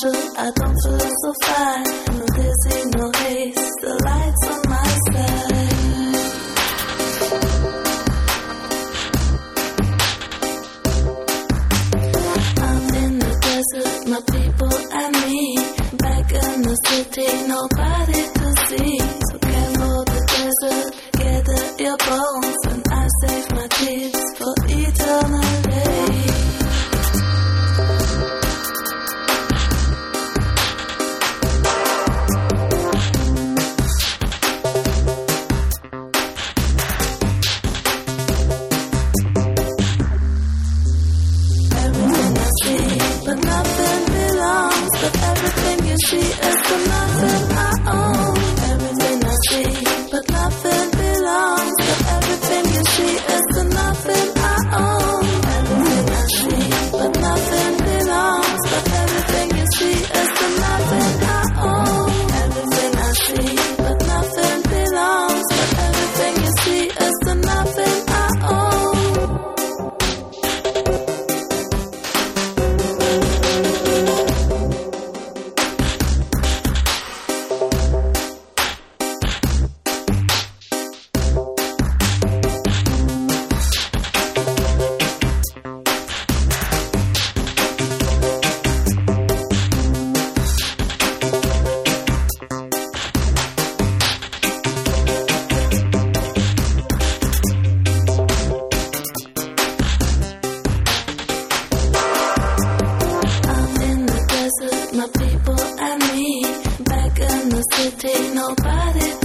true, I don't feel so fine. No dizzy, no haze, the lights on my side. I'm in the desert, my people and me. Back in the city, nobody to see. So careful the desert, gather your bones, and I save my tears for eternally. But nothing belongs, but everything you see is the nothing I own. Everything I see, but nothing belongs, but everything you see is the nothing I own. Everything I see, but nothing belongs, but everything you see is the nothing I own. Everything I see, but nothing belongs, but everything you see is the nothing I own. My people and me, back in the city, nobody